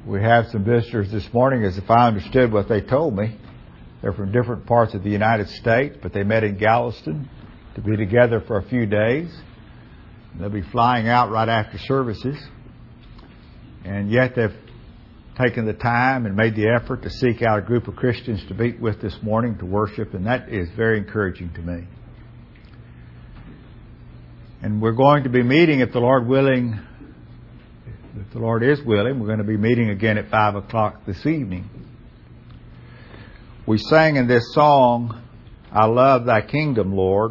We have some visitors this morning, as if I understood what they told me. They're from different parts of the United States, but they met in Galveston to be together for a few days. They'll be flying out right after services. And yet they've taken the time and made the effort to seek out a group of Christians to meet with this morning to worship, and that is very encouraging to me. And we're going to be meeting, if the Lord willing, if the Lord is willing, we're going to be meeting again at 5 o'clock this evening. We sang in this song, I Love Thy Kingdom, Lord,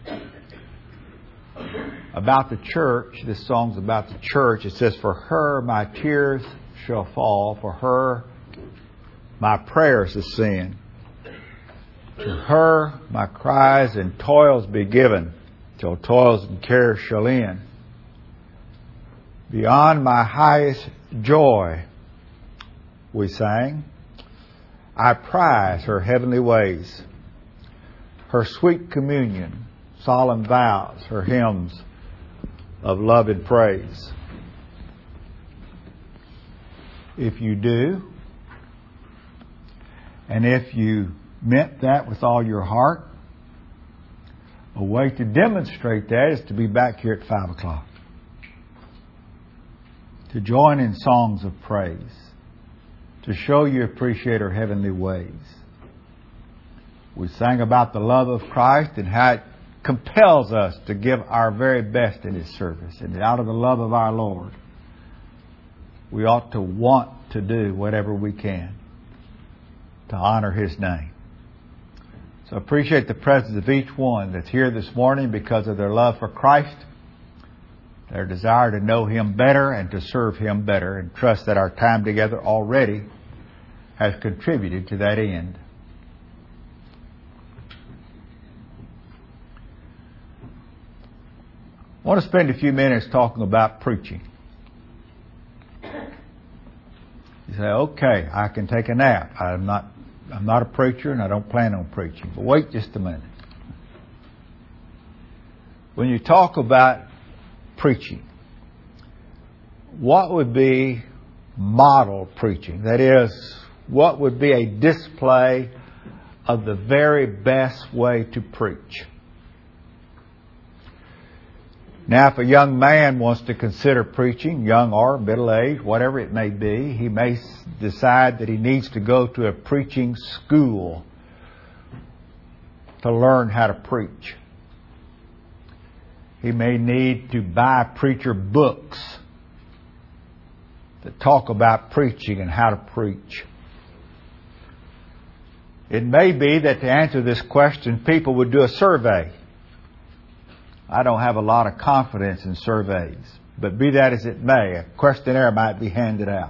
about the church. This song's about the church. It says, for her my tears shall fall, for her my prayers ascend. To her my cries and toils be given, till toils and cares shall end. Beyond my highest joy, we sang, I prize her heavenly ways, her sweet communion, solemn vows, her hymns of love and praise. If you do, and if you meant that with all your heart, a way to demonstrate that is to be back here at 5 o'clock. To join in songs of praise, to show you appreciate her heavenly ways. We sang about the love of Christ and how it compels us to give our very best in His service. And out of the love of our Lord, we ought to want to do whatever we can to honor His name. So I appreciate the presence of each one that's here this morning because of their love for Christ, their desire to know Him better and to serve Him better, and trust that our time together already has contributed to that end. I want to spend a few minutes talking about preaching. You say, okay, I can take a nap. I'm not a preacher and I don't plan on preaching. But wait just a minute. When you talk about preaching, what would be model preaching? That is, what would be a display of the very best way to preach? Now, if a young man wants to consider preaching, young or middle-aged, whatever it may be, he may decide that he needs to go to a preaching school to learn how to preach. He may need to buy preacher books that talk about preaching and how to preach. It may be that to answer this question, people would do a survey. I don't have a lot of confidence in surveys, but be that as it may, a questionnaire might be handed out.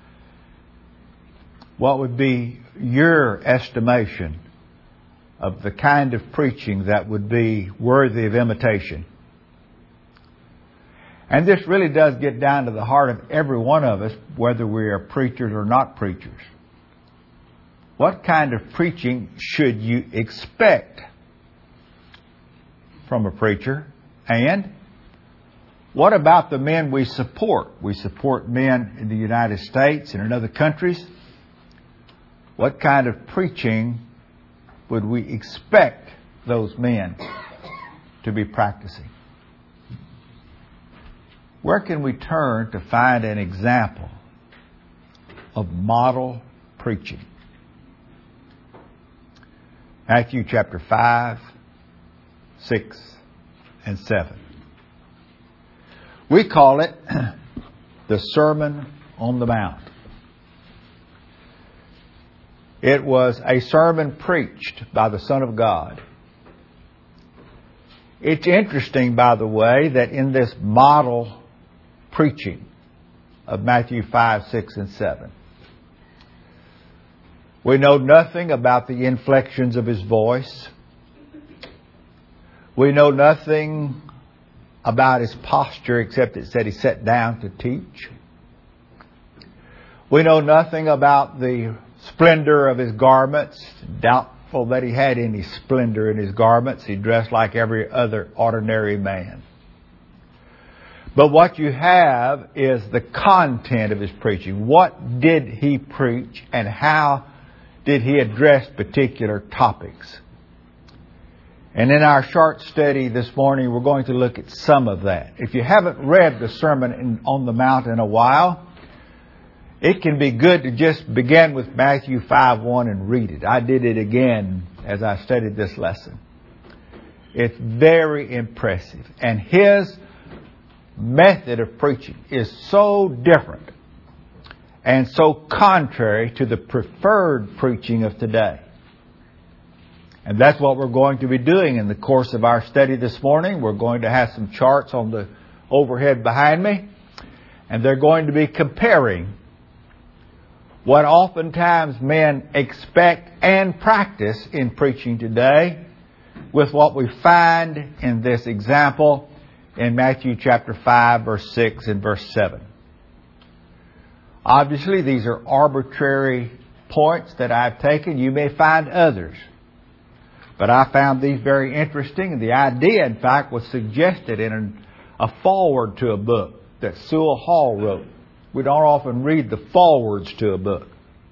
What would be your estimation of the kind of preaching that would be worthy of imitation? And this really does get down to the heart of every one of us, whether we are preachers or not preachers. What kind of preaching should you expect from a preacher? And what about the men we support? We support men in the United States and in other countries. What kind of preaching would we expect those men to be practicing? Where can we turn to find an example of model preaching? Matthew chapter 5, 6, and 7. We call it the Sermon on the Mount. It was a sermon preached by the Son of God. It's interesting, by the way, that in this model preaching of Matthew 5, 6, and 7, we know nothing about the inflections of His voice. We know nothing about His posture except it said He sat down to teach. We know nothing about the splendor of His garments. Doubtful that He had any splendor in His garments. He dressed like every other ordinary man. But what you have is the content of his preaching. What did he preach and how did he address particular topics? And in our short study this morning, we're going to look at some of that. If you haven't read the Sermon on the Mount in a while, it can be good to just begin with Matthew 5:1 and read it. I did it again as I studied this lesson. It's very impressive. And his method of preaching is so different and so contrary to the preferred preaching of today. And that's what we're going to be doing in the course of our study this morning. We're going to have some charts on the overhead behind me, and they're going to be comparing what oftentimes men expect and practice in preaching today with what we find in this example in Matthew chapter 5, verse 6 and verse 7. Obviously, these are arbitrary points that I've taken. You may find others. But I found these very interesting. And the idea, in fact, was suggested in a foreword to a book that Sewell Hall wrote. We don't often read the forewords to a book.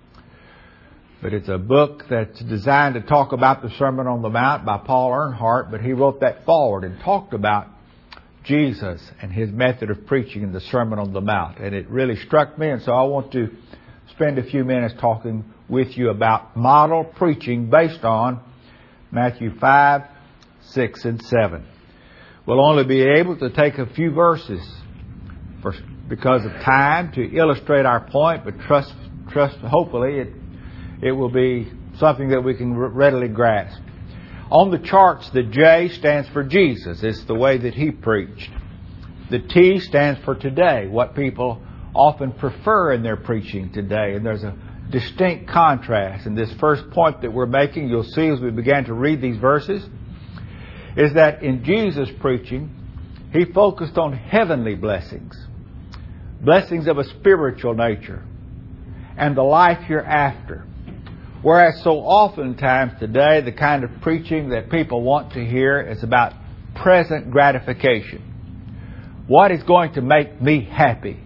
But it's a book that's designed to talk about the Sermon on the Mount by Paul Earnhardt. But he wrote that foreword and talked about Jesus and his method of preaching in the Sermon on the Mount. And it really struck me, and so I want to spend a few minutes talking with you about model preaching based on Matthew 5, 6, and 7. We'll only be able to take a few verses because of time to illustrate our point, but trust hopefully it will be something that we can readily grasp. On the charts, the J stands for Jesus. It's the way that he preached. The T stands for today, what people often prefer in their preaching today. And there's a distinct contrast. And this first point that we're making, you'll see as we begin to read these verses, is that in Jesus' preaching, he focused on heavenly blessings, blessings of a spiritual nature, and the life hereafter. Whereas so oftentimes today, the kind of preaching that people want to hear is about present gratification. What is going to make me happy?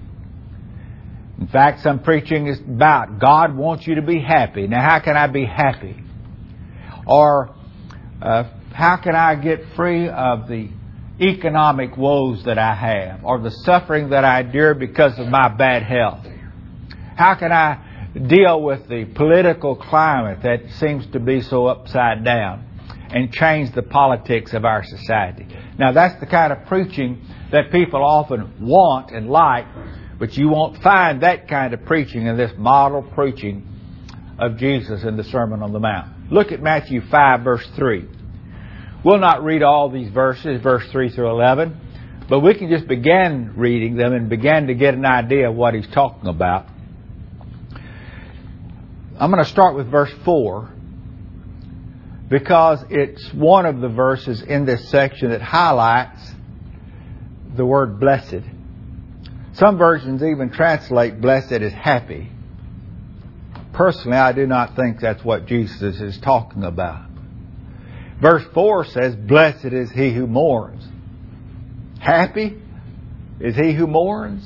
In fact, some preaching is about God wants you to be happy. Now, how can I be happy? Or how can I get free of the economic woes that I have, or the suffering that I endure because of my bad health? How can I deal with the political climate that seems to be so upside down and change the politics of our society? Now, that's the kind of preaching that people often want and like, but you won't find that kind of preaching in this model preaching of Jesus in the Sermon on the Mount. Look at Matthew 5, verse 3. We'll not read all these verses, verse 3 through 11, but we can just begin reading them and begin to get an idea of what he's talking about. I'm going to start with verse 4 because it's one of the verses in this section that highlights the word blessed. Some versions even translate blessed as happy. Personally, I do not think that's what Jesus is talking about. Verse 4 says, blessed is he who mourns. Happy is he who mourns.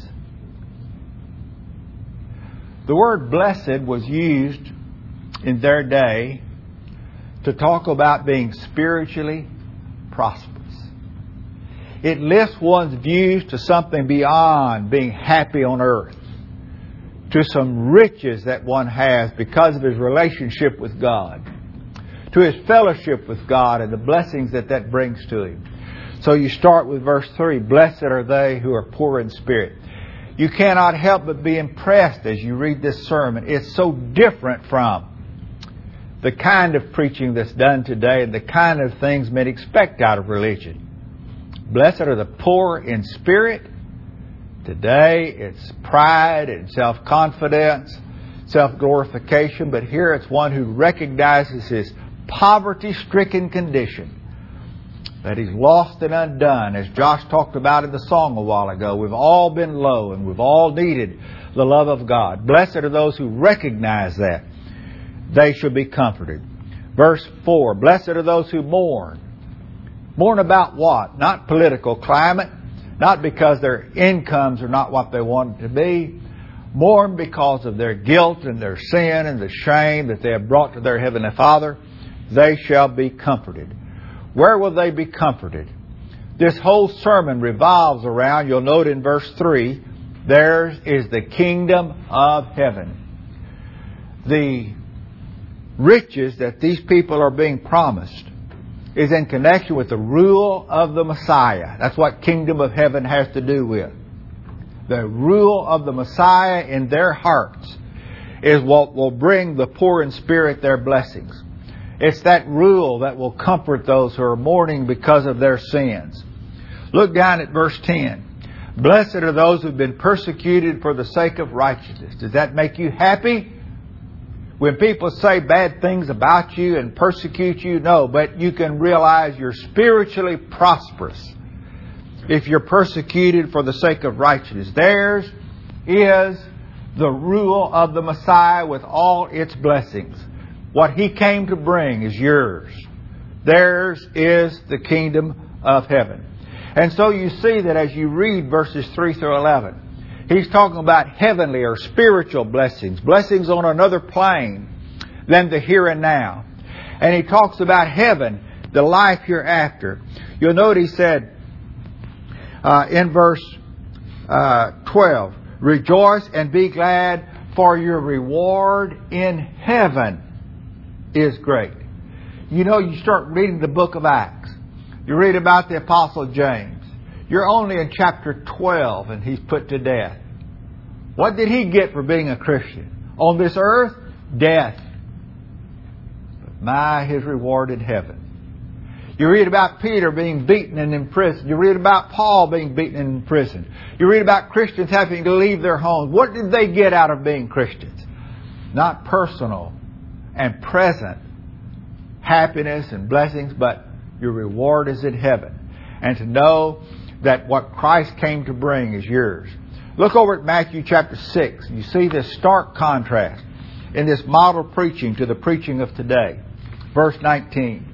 The word blessed was used in their day to talk about being spiritually prosperous. It lifts one's views to something beyond being happy on earth, to some riches that one has because of his relationship with God, to his fellowship with God and the blessings that that brings to him. So you start with verse 3, blessed are they who are poor in spirit. You cannot help but be impressed as you read this sermon. It's so different from the kind of preaching that's done today and the kind of things men expect out of religion. Blessed are the poor in spirit. Today it's pride and self-confidence, self-glorification, but here it's one who recognizes his poverty-stricken condition, that he's lost and undone. As Josh talked about in the song a while ago, we've all been low and we've all needed the love of God. Blessed are those who recognize that. They shall be comforted. Verse 4, blessed are those who mourn. Mourn about what? Not political climate, not because their incomes are not what they want it to be, mourn because of their guilt and their sin and the shame that they have brought to their Heavenly Father. They shall be comforted. Where will they be comforted? This whole sermon revolves around, you'll note in verse 3, theirs is the kingdom of heaven. The riches that these people are being promised is in connection with the rule of the Messiah. That's what kingdom of heaven has to do with. The rule of the Messiah in their hearts is what will bring the poor in spirit their blessings. It's that rule that will comfort those who are mourning because of their sins. Look down at verse 10. Blessed are those who have been persecuted for the sake of righteousness. Does that make you happy? When people say bad things about you and persecute you, no, but you can realize you're spiritually prosperous if you're persecuted for the sake of righteousness. Theirs is the rule of the Messiah with all its blessings. What He came to bring is yours. Theirs is the kingdom of heaven. And so you see that as you read verses 3 through 11, He's talking about heavenly or spiritual blessings, blessings on another plane than the here and now. And He talks about heaven, the life hereafter. You'll note He said in verse 12, rejoice and be glad, for your reward in heaven is great. You know, you start reading the book of Acts. You read about the Apostle James. You're only in chapter 12 and he's put to death. What did he get for being a Christian? On this earth, death. But his reward in heaven. You read about Peter being beaten and imprisoned. You read about Paul being beaten and imprisoned. You read about Christians having to leave their homes. What did they get out of being Christians? Not personal and present happiness and blessings, but your reward is in heaven. And to know that what Christ came to bring is yours. Look over at Matthew chapter 6. You see this stark contrast in this model preaching to the preaching of today. Verse 19.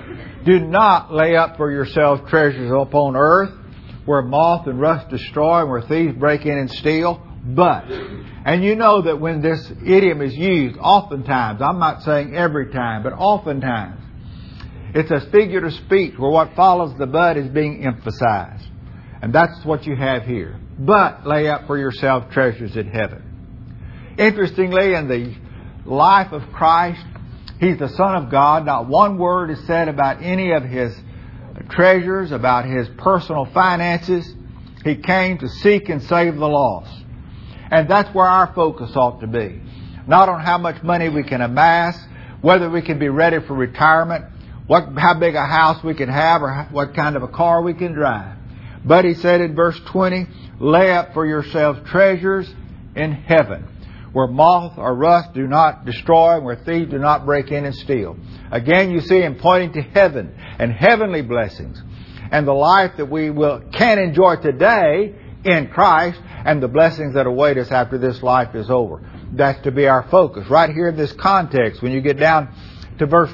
Do not lay up for yourselves treasures upon earth, where moth and rust destroy and where thieves break in and steal. But, and you know that when this idiom is used, oftentimes, I'm not saying every time, but oftentimes, it's a figure of speech where what follows the but is being emphasized. And that's what you have here. But lay up for yourself treasures in heaven. Interestingly, in the life of Christ, He's the Son of God. Not one word is said about any of His treasures, about His personal finances. He came to seek and save the lost. And that's where our focus ought to be. Not on how much money we can amass, whether we can be ready for retirement, how big a house we can have, or what kind of a car we can drive. But He said in verse 20, lay up for yourselves treasures in heaven, where moth or rust do not destroy, and where thieves do not break in and steal. Again, you see Him pointing to heaven and heavenly blessings, and the life that we can enjoy today in Christ, and the blessings that await us after this life is over. That's to be our focus. Right here in this context, when you get down to verse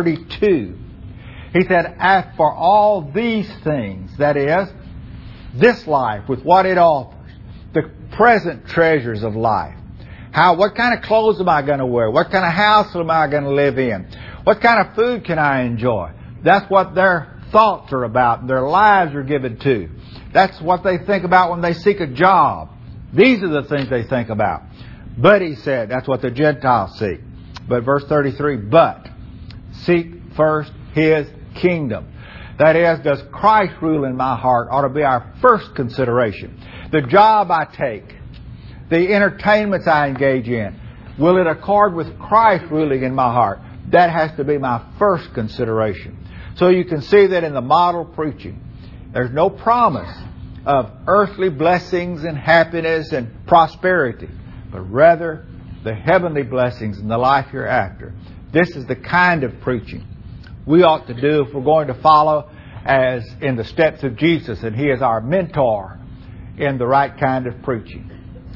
32, He said, as for all these things, that is, this life with what it offers, the present treasures of life. What kind of clothes am I going to wear? What kind of house am I going to live in? What kind of food can I enjoy? That's what their thoughts are about. Their lives are given to. That's what they think about when they seek a job. These are the things they think about. But He said, that's what the Gentiles seek. But verse 33, but seek first His kingdom. That is, does Christ rule in my heart ought to be our first consideration. The job I take, the entertainments I engage in, will it accord with Christ ruling in my heart? That has to be my first consideration. So you can see that in the model preaching, there's no promise of earthly blessings and happiness and prosperity, but rather the heavenly blessings in the life hereafter. This is the kind of preaching we ought to do if we're going to follow as in the steps of Jesus, and He is our mentor in the right kind of preaching.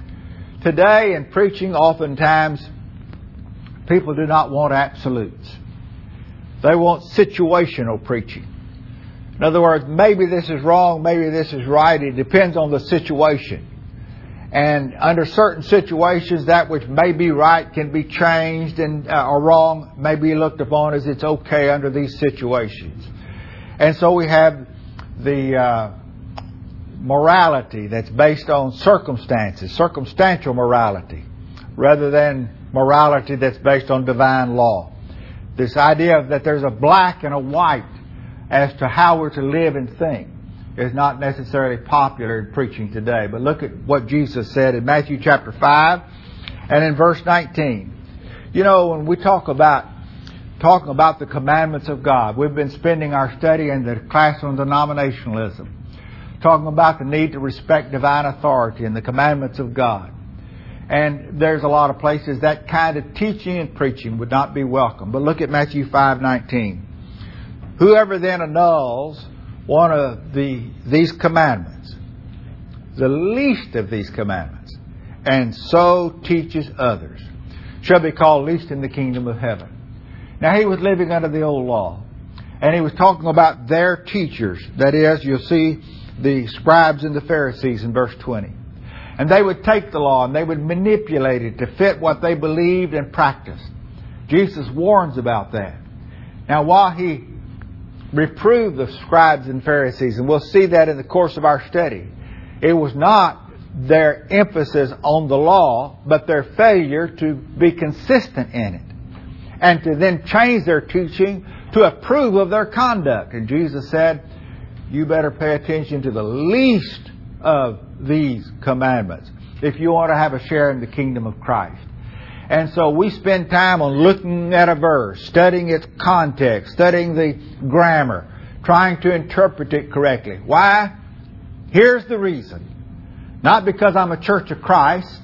Today in preaching, oftentimes people do not want absolutes. They want situational preaching. In other words, maybe this is wrong, maybe this is right. It depends on the situation. And under certain situations, that which may be right can be changed, and or wrong may be looked upon as it's okay under these situations. And so we have the morality that's based on circumstances, circumstantial morality, rather than morality that's based on divine law. This idea that there's a black and a white as to how we're to live and think is not necessarily popular in preaching today. But look at what Jesus said in Matthew chapter 5 and in verse 19. You know, when we talking about the commandments of God, we've been spending our study in the class on denominationalism, talking about the need to respect divine authority and the commandments of God. And there's a lot of places that kind of teaching and preaching would not be welcome. But look at Matthew 5:19. Whoever then annuls one of these commandments, the least of these commandments, and so teaches others, shall be called least in the kingdom of heaven. Now, he was living under the old law, and he was talking about their teachers. That is, you'll see the scribes and the Pharisees in verse 20. And they would take the law and they would manipulate it to fit what they believed and practiced. Jesus warns about that. Now, while he reproved the scribes and Pharisees, and we'll see that in the course of our study, it was not their emphasis on the law, but their failure to be consistent in it, and to then change their teaching to approve of their conduct. And Jesus said, you better pay attention to the least of these commandments if you want to have a share in the kingdom of Christ. And so we spend time on looking at a verse, studying its context, studying the grammar, trying to interpret it correctly. Why? Here's the reason. Not because I'm a Church of Christ.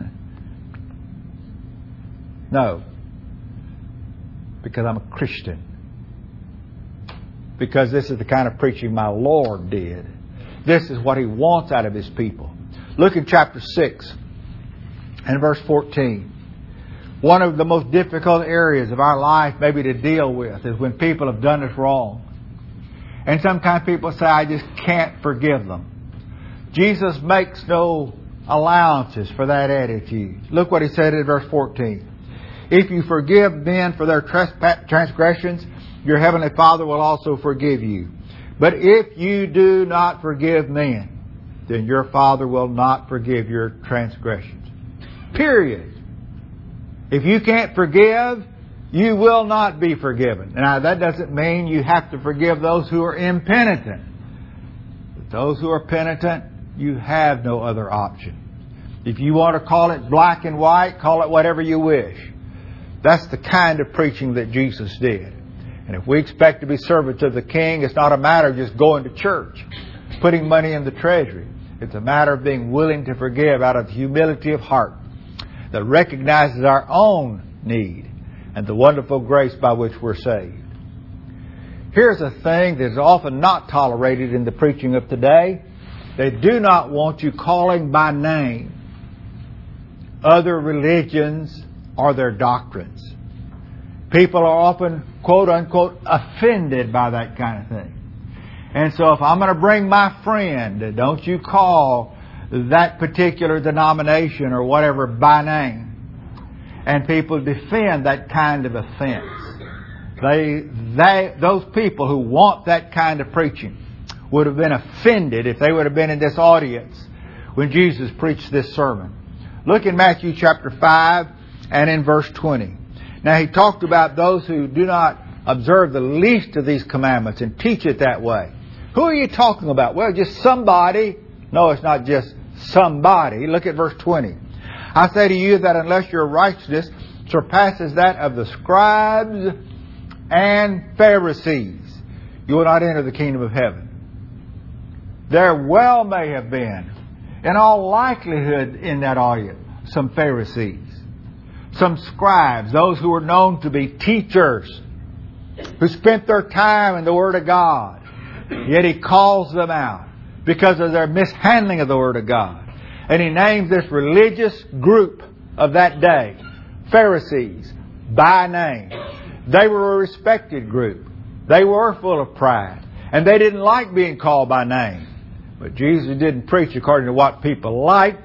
No. Because I'm a Christian. Because this is the kind of preaching my Lord did. This is what He wants out of His people. Look in chapter 6 and verse 14. One of the most difficult areas of our life maybe to deal with is when people have done us wrong. And sometimes people say, I just can't forgive them. Jesus makes no allowances for that attitude. Look what He said in verse 14. If you forgive men for their transgressions, your heavenly Father will also forgive you. But if you do not forgive men, then your Father will not forgive your transgressions. Period. If you can't forgive, you will not be forgiven. Now, that doesn't mean you have to forgive those who are impenitent. But those who are penitent, you have no other option. If you want to call it black and white, call it whatever you wish. That's the kind of preaching that Jesus did. And if we expect to be servants of the King, it's not a matter of just going to church, putting money in the treasury. It's a matter of being willing to forgive out of humility of heart that recognizes our own need and the wonderful grace by which we're saved. Here's a thing that is often not tolerated in the preaching of today. They do not want you calling by name other religions or their doctrines. People are often, quote unquote, offended by that kind of thing. And so if I'm going to bring my friend, don't you call that particular denomination or whatever by name. And people defend that kind of offense. Those people who want that kind of preaching would have been offended if they would have been in this audience when Jesus preached this sermon. Look in Matthew chapter 5 and in verse 20. Now, He talked about those who do not observe the least of these commandments and teach it that way. Who are you talking about? Well, just somebody. No, it's not just somebody. Look at verse 20. I say to you that unless your righteousness surpasses that of the scribes and Pharisees, you will not enter the kingdom of heaven. There well may have been, in all likelihood in that audience, some Pharisees, some scribes, those who were known to be teachers, who spent their time in the Word of God. Yet He calls them out because of their mishandling of the Word of God. And He names this religious group of that day, Pharisees, by name. They were a respected group. They were full of pride. And they didn't like being called by name. But Jesus didn't preach according to what people liked.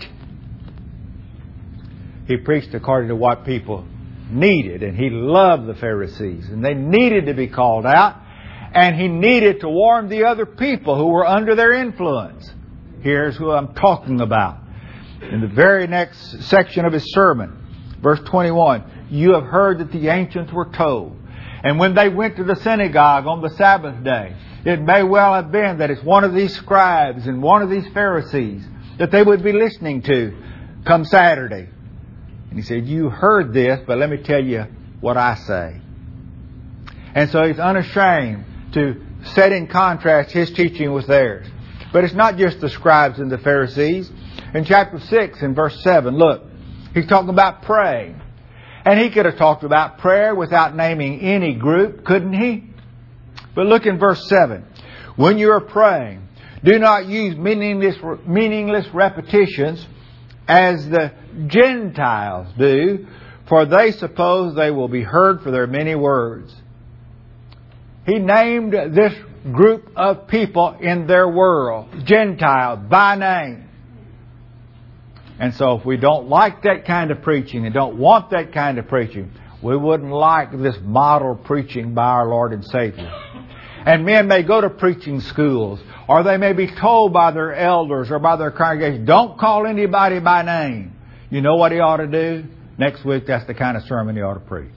He preached according to what people needed. And He loved the Pharisees. And they needed to be called out. And He needed to warn the other people who were under their influence. Here's who I'm talking about. In the very next section of His sermon, verse 21, you have heard that the ancients were told. And when they went to the synagogue on the Sabbath day, it may well have been that it's one of these scribes and one of these Pharisees that they would be listening to come Saturday. And He said, you heard this, but let me tell you what I say. And so He's unashamed to set in contrast His teaching with theirs. But it's not just the scribes and the Pharisees. In chapter 6 and verse 7, look, He's talking about praying. And He could have talked about prayer without naming any group, couldn't He? But look in verse 7. When you are praying, do not use meaningless repetitions as the Gentiles do, for they suppose they will be heard for their many words. He named this group of people in their world, Gentiles, by name. And so if we don't like that kind of preaching and don't want that kind of preaching, we wouldn't like this model preaching by our Lord and Savior. And men may go to preaching schools, or they may be told by their elders or by their congregation, don't call anybody by name. You know what he ought to do? Next week, that's the kind of sermon he ought to preach.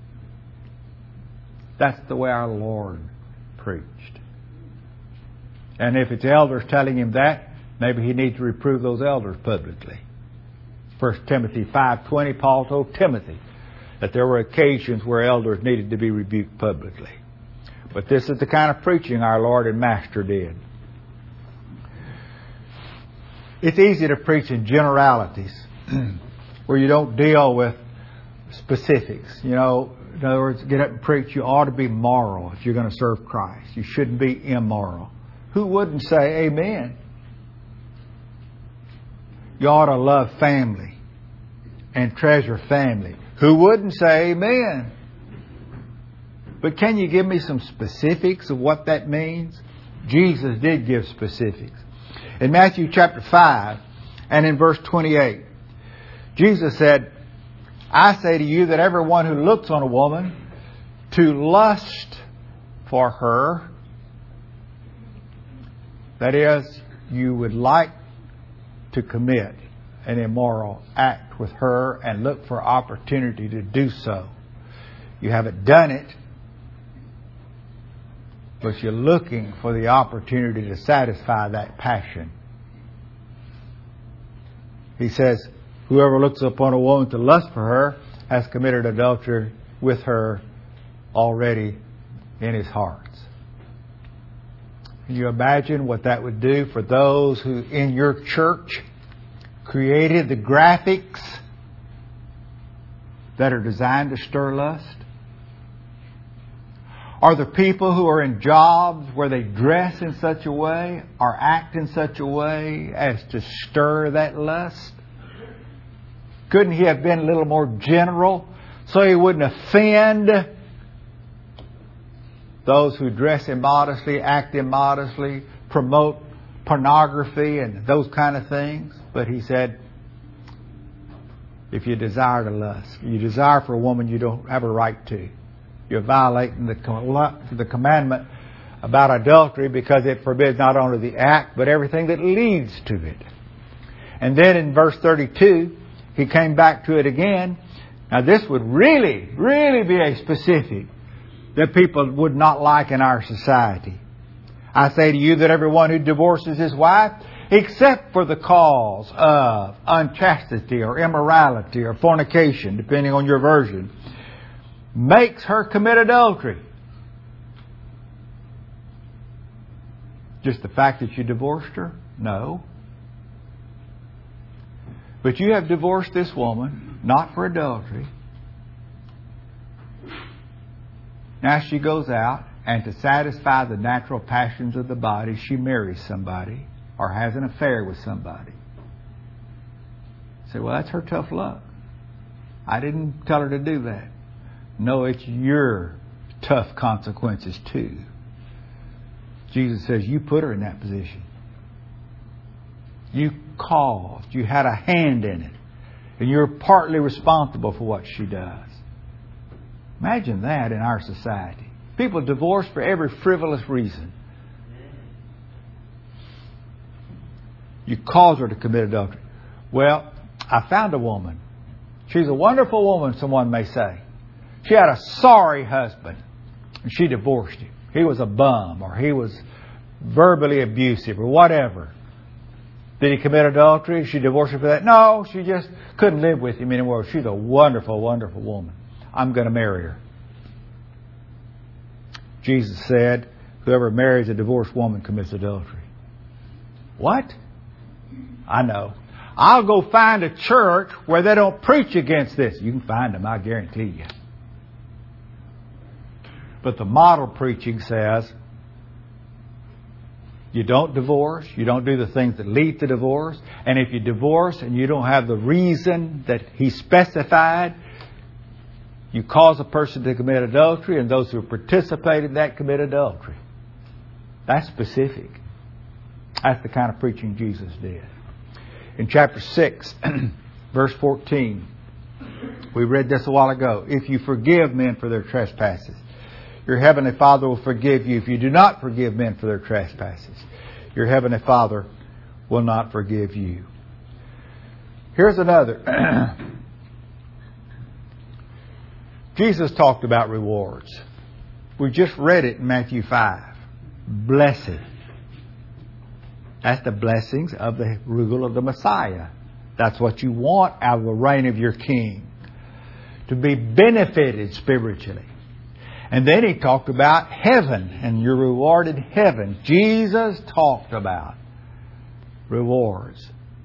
That's the way our Lord preached. And if it's elders telling him that, maybe he needs to reprove those elders publicly. 1 Timothy 5:20, Paul told Timothy that there were occasions where elders needed to be rebuked publicly. But this is the kind of preaching our Lord and Master did. It's easy to preach in generalities where you don't deal with specifics. You know, in other words, get up and preach. You ought to be moral if you're going to serve Christ. You shouldn't be immoral. Who wouldn't say amen? You ought to love family and treasure family. Who wouldn't say amen? But can you give me some specifics of what that means? Jesus did give specifics. In Matthew chapter 5 and in verse 28, Jesus said, I say to you that everyone who looks on a woman to lust for her, that is, you would like to commit an immoral act with her and look for opportunity to do so. You haven't done it, but you're looking for the opportunity to satisfy that passion. He says, whoever looks upon a woman to lust for her has committed adultery with her already in his heart. Can you imagine what that would do for those who in your church created the graphics that are designed to stir lust? Are the people who are in jobs where they dress in such a way or act in such a way as to stir that lust? Couldn't he have been a little more general so he wouldn't offend those who dress immodestly, act immodestly, promote pornography and those kind of things? But he said, if you desire to lust, you desire for a woman you don't have a right to, you're violating the commandment about adultery because it forbids not only the act, but everything that leads to it. And then in verse 32, he came back to it again. Now this would really be a specific that people would not like in our society. I say to you that everyone who divorces his wife, except for the cause of unchastity or immorality or fornication, depending on your version, makes her commit adultery. Just the fact that you divorced her? No. But you have divorced this woman, not for adultery. Now she goes out, and to satisfy the natural passions of the body, she marries somebody or has an affair with somebody. You say, well, that's her tough luck. I didn't tell her to do that. No, it's your tough consequences too. Jesus says, you put her in that position. You caused. You had a hand in it. And you're partly responsible for what she does. Imagine that in our society. People divorce for every frivolous reason. You cause her to commit adultery. Well, I found a woman. She's a wonderful woman, someone may say. She had a sorry husband, and she divorced him. He was a bum, or he was verbally abusive, or whatever. Did he commit adultery? She divorced him for that? No, she just couldn't live with him anymore. She's a wonderful, wonderful woman. I'm going to marry her. Jesus said, whoever marries a divorced woman commits adultery. What? I know. I'll go find a church where they don't preach against this. You can find them, I guarantee you. But the model preaching says, you don't divorce. You don't do the things that lead to divorce. And if you divorce and you don't have the reason that he specified, you cause a person to commit adultery, and those who participate in that commit adultery. That's specific. That's the kind of preaching Jesus did. In chapter 6, verse 14, we read this a while ago. If you forgive men for their trespasses, your heavenly Father will forgive you. If you do not forgive men for their trespasses, your heavenly Father will not forgive you. Here's another. Jesus talked about rewards. We just read it in Matthew 5. Blessed. That's the blessings of the rule of the Messiah. That's what you want out of the reign of your King. To be benefited spiritually. And then he talked about heaven and your reward in heaven. Jesus talked about rewards.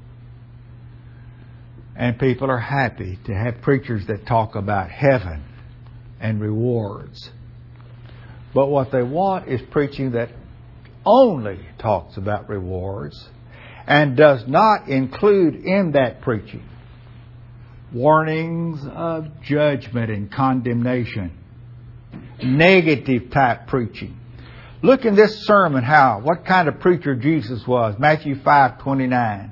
And people are happy to have preachers that talk about heaven and rewards. But what they want is preaching that only talks about rewards and does not include in that preaching warnings of judgment and condemnation. Negative type preaching. Look in this sermon what kind of preacher Jesus was. Matthew 5:29.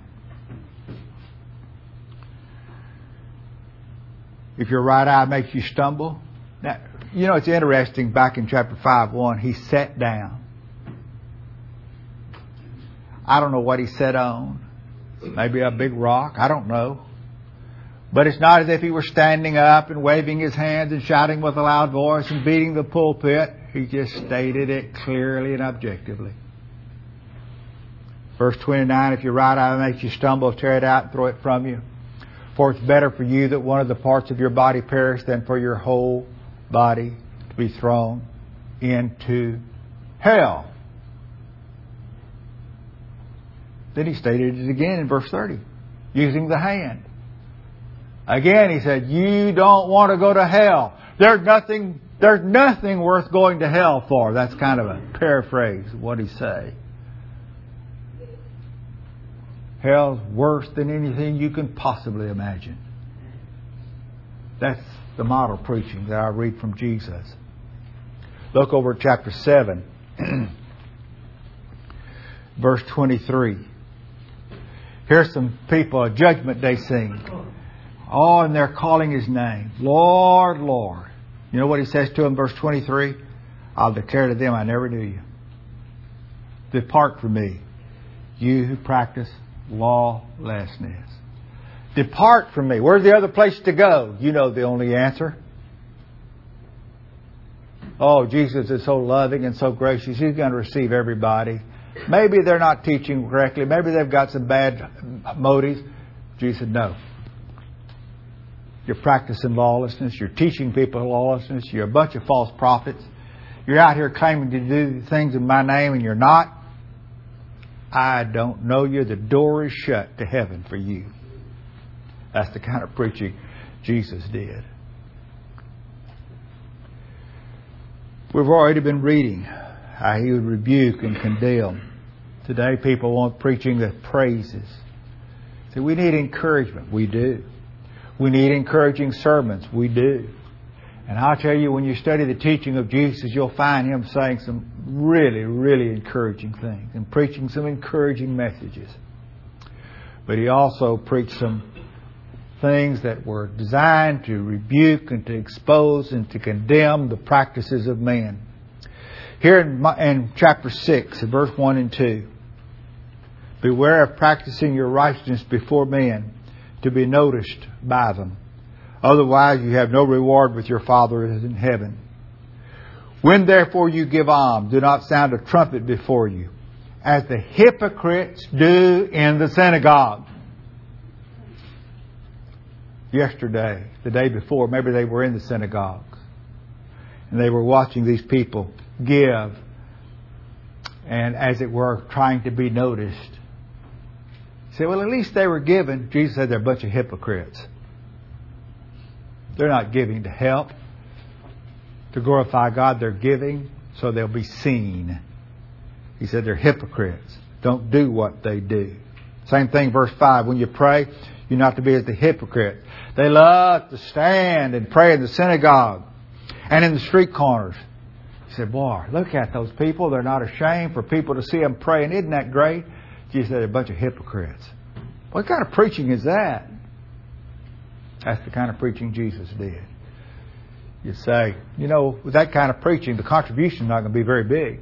If your right eye makes you stumble. Now, you know, it's interesting, back in chapter 5:1, he sat down. I don't know what he sat on. Maybe a big rock. I don't know. But it's not as if he were standing up and waving his hands and shouting with a loud voice and beating the pulpit. He just stated it clearly and objectively. Verse 29, if your right eye makes you stumble, tear it out and throw it from you. For it's better for you that one of the parts of your body perish than for your whole body to be thrown into hell. Then he stated it again in verse 30, using the hand. Again, he said, you don't want to go to hell. There's nothing worth going to hell for. That's kind of a paraphrase of what he said. Hell's worse than anything you can possibly imagine. That's the model preaching that I read from Jesus. Look over at chapter 7, verse 23. Here's some people, a judgment day scene. Oh, and they're calling His name. Lord, Lord. You know what He says to them, verse 23? I'll declare to them, I never knew you. Depart from me, you who practice lawlessness. Depart from me. Where's the other place to go? You know the only answer. Oh, Jesus is so loving and so gracious. He's going to receive everybody. Maybe they're not teaching correctly. Maybe they've got some bad motives. Jesus said, no. You're practicing lawlessness. You're teaching people lawlessness. You're a bunch of false prophets. You're out here claiming to do things in my name and you're not. I don't know you. The door is shut to heaven for you. That's the kind of preaching Jesus did. We've already been reading how He would rebuke and condemn. Today people want preaching that praises. See, we need encouragement. We do. We need encouraging sermons. We do. And I'll tell you, when you study the teaching of Jesus, you'll find Him saying some really, really encouraging things and preaching some encouraging messages. But He also preached some things that were designed to rebuke and to expose and to condemn the practices of men. Here in chapter 6, verse 1 and 2, beware of practicing your righteousness before men to be noticed by them. Otherwise you have no reward with your Father in heaven. When therefore you give alms, do not sound a trumpet before you, as the hypocrites do in the synagogue. Yesterday, the day before, maybe they were in the synagogues and they were watching these people give and, as it were, trying to be noticed. You say, well, at least they were giving. Jesus said they're a bunch of hypocrites. They're not giving to help, to glorify God. They're giving so they'll be seen. He said they're hypocrites. Don't do what they do. Same thing, verse 5. When you pray, you're not to be as the hypocrite. They love to stand and pray in the synagogue and in the street corners. He said, boy, look at those people. They're not ashamed for people to see them praying. Isn't that great? Jesus said they're a bunch of hypocrites. What kind of preaching is that? That's the kind of preaching Jesus did. You say, you know, with that kind of preaching, the contribution's not going to be very big.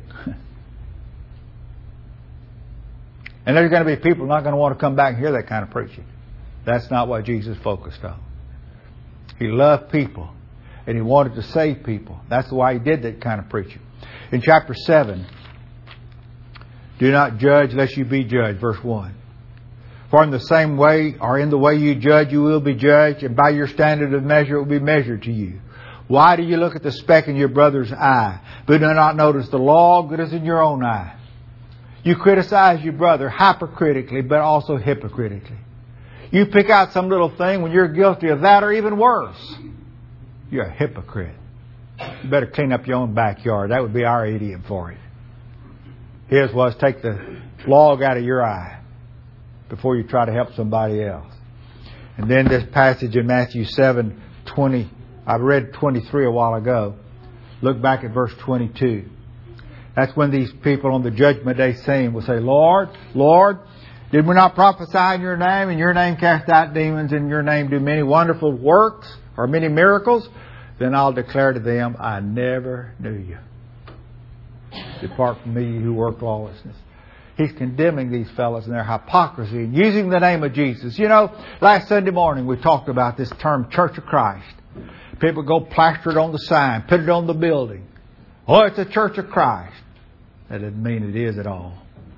And there's going to be people not going to want to come back and hear that kind of preaching. That's not what Jesus focused on. He loved people and He wanted to save people. That's why He did that kind of preaching. In chapter 7, do not judge lest you be judged, verse 1. For in the same way, or in the way you judge, you will be judged, and by your standard of measure it will be measured to you. Why do you look at the speck in your brother's eye, but do not notice the log that is in your own eye? You criticize your brother hypercritically, but also hypocritically. You pick out some little thing when you're guilty of that, or even worse. You're a hypocrite. You better clean up your own backyard. That would be our idiom for it. His was take the log out of your eye before you try to help somebody else. And then this passage in Matthew 7:20, I read 23 a while ago. Look back at verse 22. That's when these people on the judgment day scene will say, Lord, Lord, did we not prophesy in your name? In your name cast out demons, in your name do many wonderful works or many miracles? Then I'll declare to them, I never knew you. Depart from me, you who work lawlessness. He's condemning these fellows and their hypocrisy and using the name of Jesus. You know, last Sunday morning we talked about this term, Church of Christ. People go plaster it on the sign, put it on the building. Oh, it's a Church of Christ. That doesn't mean it is at all.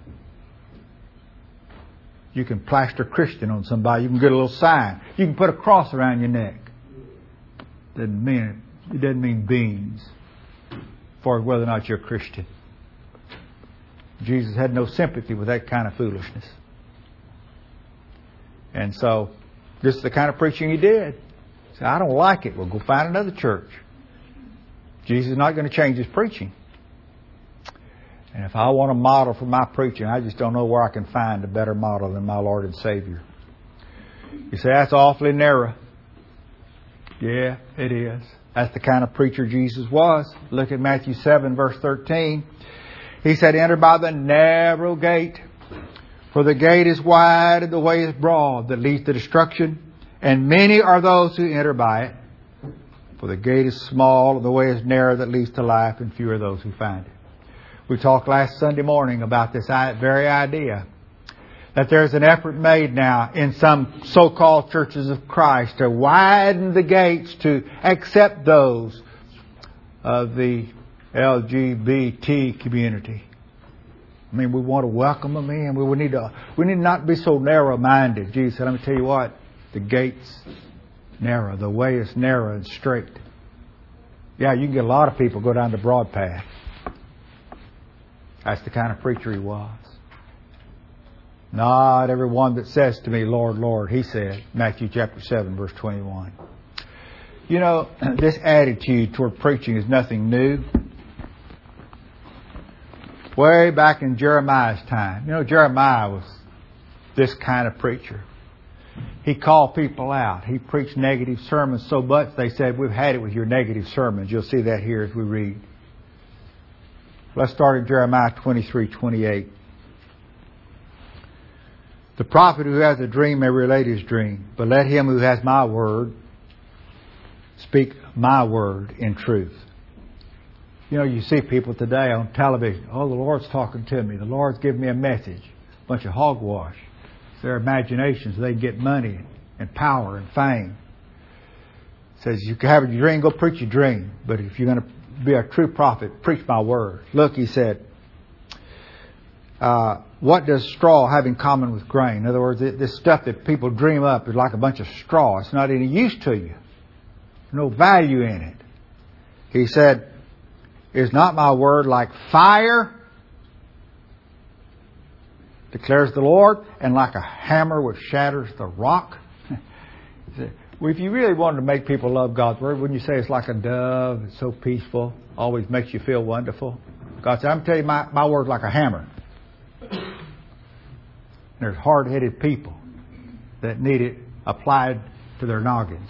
You can plaster Christian on somebody. You can get a little sign. You can put a cross around your neck. Doesn't mean it. It doesn't mean beans for whether or not you're a Christian. Jesus had no sympathy with that kind of foolishness. And so, this is the kind of preaching He did. He said, I don't like it. Well, go find another church. Jesus is not going to change His preaching. And if I want a model for my preaching, I just don't know where I can find a better model than my Lord and Savior. You say, that's awfully narrow. Yeah, it is. That's the kind of preacher Jesus was. Look at Matthew 7, verse 13. He said, enter by the narrow gate, for the gate is wide and the way is broad that leads to destruction, and many are those who enter by it. For the gate is small and the way is narrow that leads to life, and few are those who find it. We talked last Sunday morning about this very idea, that there's an effort made now in some so-called churches of Christ to widen the gates to accept those of the LGBT community. I mean, we want to welcome them in. We need to not be so narrow-minded. Jesus said, let me tell you what, the gate's narrow. The way is narrow and straight. Yeah, you can get a lot of people go down the broad path. That's the kind of preacher He was. Not everyone that says to me, Lord, Lord, He said, Matthew chapter 7, verse 21. You know, this attitude toward preaching is nothing new. Way back in Jeremiah's time. You know, Jeremiah was this kind of preacher. He called people out. He preached negative sermons so much they said, we've had it with your negative sermons. You'll see that here as we read. Let's start in Jeremiah 23:28. The prophet who has a dream may relate his dream, but let him who has my word speak my word in truth. You know, you see people today on television, oh, the Lord's talking to me. The Lord's giving me a message. A bunch of hogwash. It's their imaginations. They get money and power and fame. It says, you can have a dream, go preach your dream. But if you're going to be a true prophet, preach my word. Look, he said, what does straw have in common with grain? In other words, this stuff that people dream up is like a bunch of straw. It's not any use to you. There's no value in it. He said, is not my word like fire, declares the Lord, and like a hammer which shatters the rock? Well, if you really wanted to make people love God's word, wouldn't you say it's like a dove, it's so peaceful, always makes you feel wonderful? God said, I'm telling you, my word's like a hammer. There's hard-headed people that need it applied to their noggins.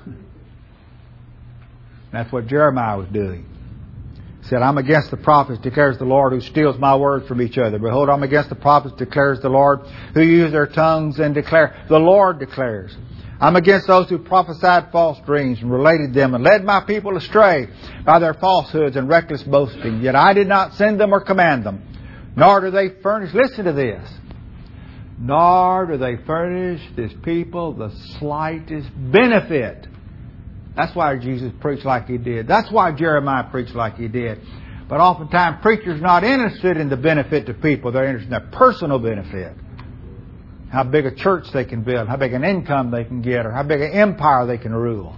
That's what Jeremiah was doing. He said, I'm against the prophets, declares the Lord, who steals my word from each other. Behold, I'm against the prophets, declares the Lord, who use their tongues and declare. The Lord declares. I'm against those who prophesied false dreams and related them and led my people astray by their falsehoods and reckless boasting. Yet I did not send them or command them, nor do they furnish, listen to this, nor do they furnish this people the slightest benefit. That's why Jesus preached like he did. That's why Jeremiah preached like he did. But oftentimes preachers are not interested in the benefit to people. They're interested in their personal benefit. How big a church they can build, how big an income they can get, or how big an empire they can rule.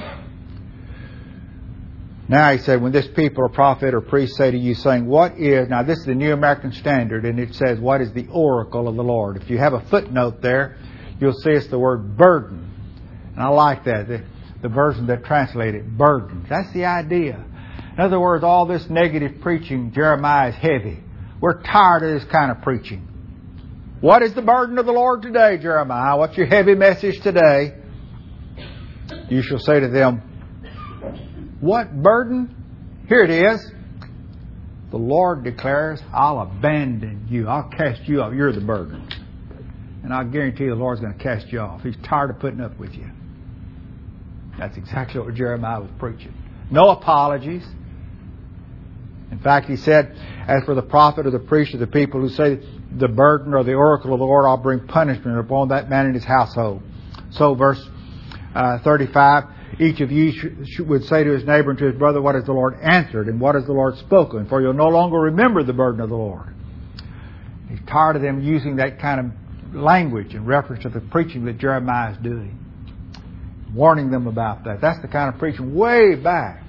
Now he said, when this people or prophet or priest say to you, saying, what is, now this is the New American Standard, and it says, what is the oracle of the Lord? If you have a footnote there, you'll see it's the word burden. And I like that. The version that translated burden. That's the idea. In other words, all this negative preaching, Jeremiah, is heavy. We're tired of this kind of preaching. What is the burden of the Lord today, Jeremiah? What's your heavy message today? You shall say to them, what burden? Here it is. The Lord declares, I'll abandon you. I'll cast you off. You're the burden. And I guarantee the Lord's going to cast you off. He's tired of putting up with you. That's exactly what Jeremiah was preaching. No apologies. In fact, he said, as for the prophet or the priest or the people who say the burden or the oracle of the Lord, I'll bring punishment upon that man and his household. So verse 35, each of you would say to his neighbor and to his brother, what has the Lord answered and what has the Lord spoken? For you'll no longer remember the burden of the Lord. He's tired of them using that kind of language in reference to the preaching that Jeremiah is doing. Warning them about that. That's the kind of preaching way back.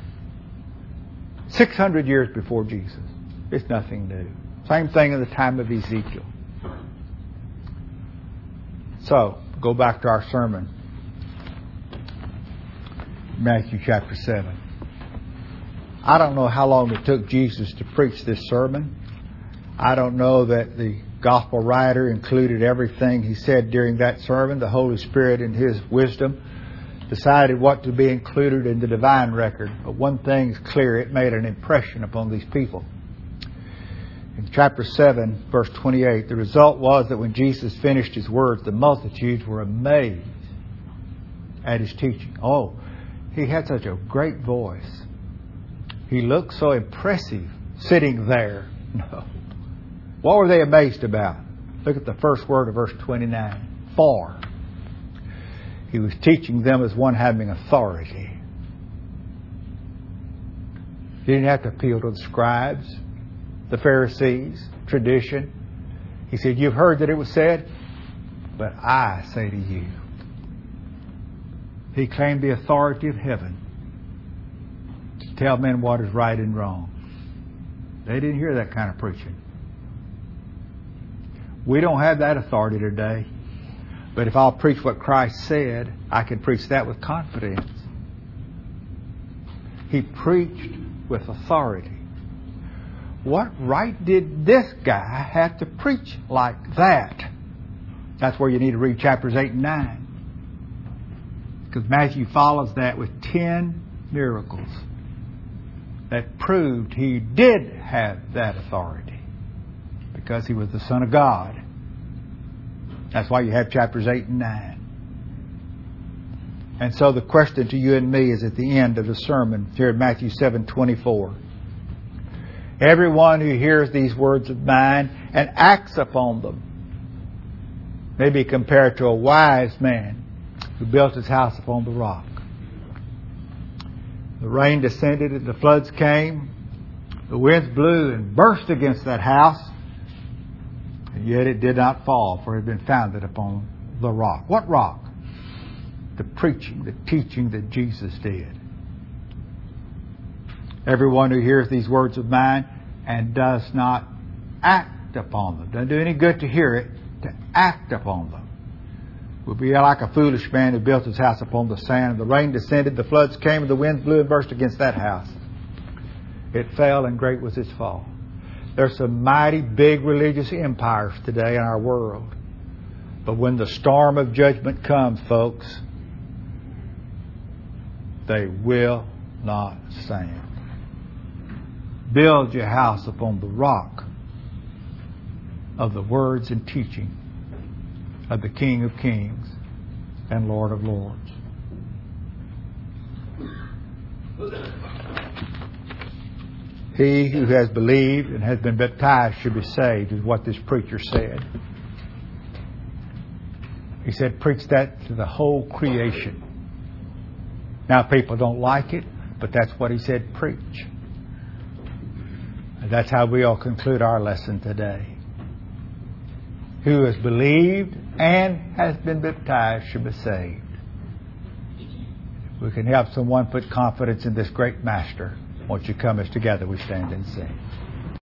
600 years before Jesus. It's nothing new. Same thing in the time of Ezekiel. So, go back to our sermon. Matthew chapter 7. I don't know how long it took Jesus to preach this sermon. I don't know that the gospel writer included everything he said during that sermon. The Holy Spirit in His wisdom decided what to be included in the divine record. But one thing is clear, it made an impression upon these people. In chapter 7, verse 28, the result was that when Jesus finished His words, the multitudes were amazed at His teaching. Oh, He had such a great voice. He looked so impressive sitting there. No. What were they amazed about? Look at the first word of verse 29. For. He was teaching them as one having authority. He didn't have to appeal to the scribes, the Pharisees, tradition. He said, you've heard that it was said, but I say to you. He claimed the authority of heaven to tell men what is right and wrong. They didn't hear that kind of preaching. We don't have that authority today. But if I'll preach what Christ said, I can preach that with confidence. He preached with authority. What right did this guy have to preach like that? That's where you need to read chapters 8 and 9. Because Matthew follows that with 10 miracles that proved he did have that authority because he was the Son of God. That's why you have chapters 8 and 9. And so the question to you and me is at the end of the sermon here in Matthew 7:24. Everyone who hears these words of mine and acts upon them may be compared to a wise man who built his house upon the rock. The rain descended and the floods came. The winds blew and burst against that house. And yet it did not fall, for it had been founded upon the rock. What rock? The preaching, the teaching that Jesus did. Everyone who hears these words of mine and does not act upon them. Doesn't do any good to hear it, to act upon them. Will be like a foolish man who built his house upon the sand. And the rain descended, the floods came, and the winds blew and burst against that house. It fell, and great was its fall. There's some mighty big religious empires today in our world. But when the storm of judgment comes, folks, they will not stand. Build your house upon the rock of the words and teaching of the King of Kings and Lord of Lords. He who has believed and has been baptized should be saved, is what this preacher said. He said, preach that to the whole creation. Now, people don't like it, but that's what he said, preach. And that's how we'll conclude our lesson today. Who has believed and has been baptized should be saved. If we can help someone put confidence in this great Master, won't you come as together we stand and sing.